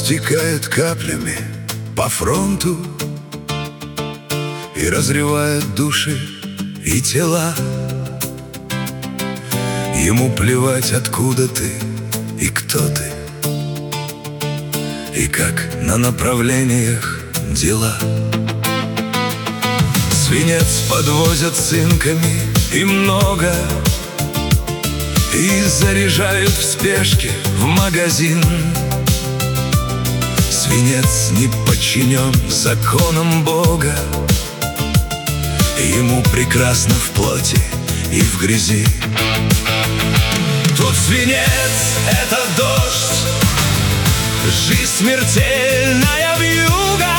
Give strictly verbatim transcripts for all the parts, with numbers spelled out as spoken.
стекает каплями по фронту и разрывает души и тела. Ему плевать, откуда ты и кто ты, и как на направлениях дела. Свинец подвозят цинками и много, и заряжают в спешке в магазин. Свинец не подчинен законам Бога, ему прекрасно в плоти и в грязи. Тут свинец — это дождь, жизнь смертельная вьюга.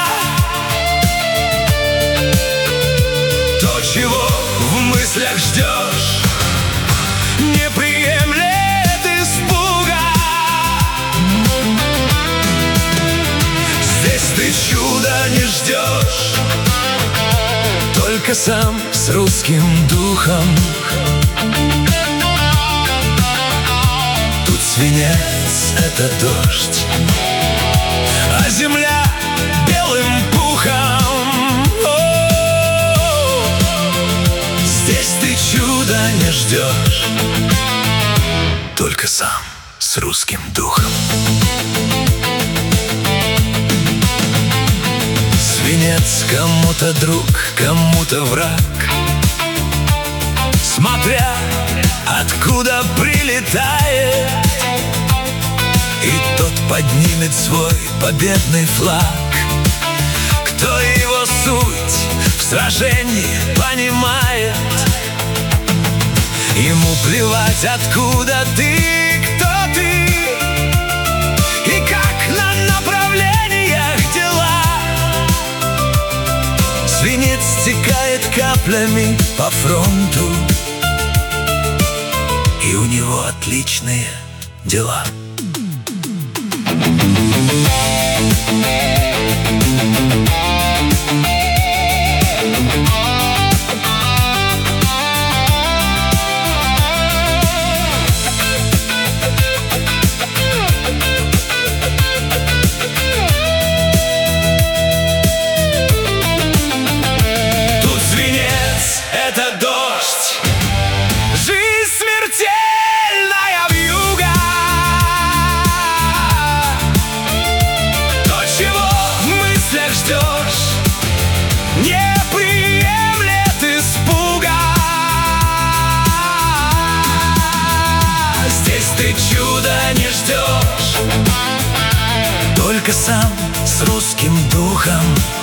То, чего в мыслях ждешь, не приемлет испуга. Здесь ты чуда не ждешь, только сам с русским духом. Тут свинец — это дождь, а земля белым пухом. О-о-о! Здесь ты чуда не ждешь, только сам с русским духом. Свинец кому-то друг, кому-то враг, смотря откуда прилетает, и тот поднимет свой победный флаг. Кто его суть в сражении понимает, ему плевать, откуда ты, кто ты, и как на направлениях дела. Свинец стекает каплями по фронту, и у него отличные дела. Тут свинец — это дождь, жизнь смертельная вьюга. То, чего в мыслях ждешь, не приемлет испуга. Здесь ты чуда не ждешь, только сам с русским духом.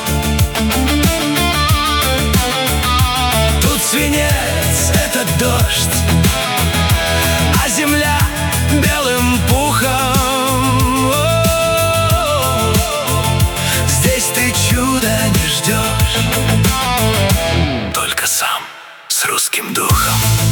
Тут свинец — это дождь, а земля белым пухом. О-о-о! Здесь ты чуда не ждешь, только сам с русским духом.